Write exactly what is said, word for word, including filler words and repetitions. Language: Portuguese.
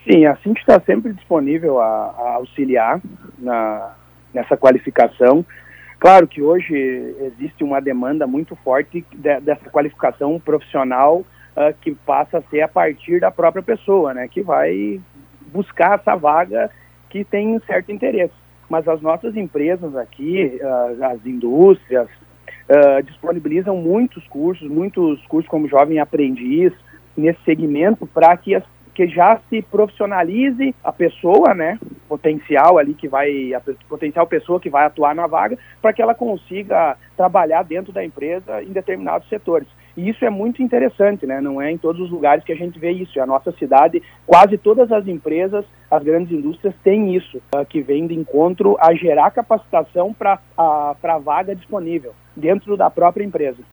Sim, a Cinti está sempre disponível a, a auxiliar na, nessa qualificação. Claro que hoje existe uma demanda muito forte de, dessa qualificação profissional uh, que passa a ser a partir da própria pessoa, né, que vai buscar essa vaga que tem certo interesse. Mas as nossas empresas aqui, uh, as indústrias, uh, disponibilizam muitos cursos, muitos cursos como Jovem Aprendiz, nesse segmento, para que as que já se profissionalize a pessoa, né, potencial ali que vai, a potencial pessoa que vai atuar na vaga, para que ela consiga trabalhar dentro da empresa em determinados setores. E isso é muito interessante, né, não é em todos os lugares que a gente vê isso. E a nossa cidade, quase todas as empresas, as grandes indústrias têm isso, uh, que vem de encontro a gerar capacitação para a vaga disponível dentro da própria empresa.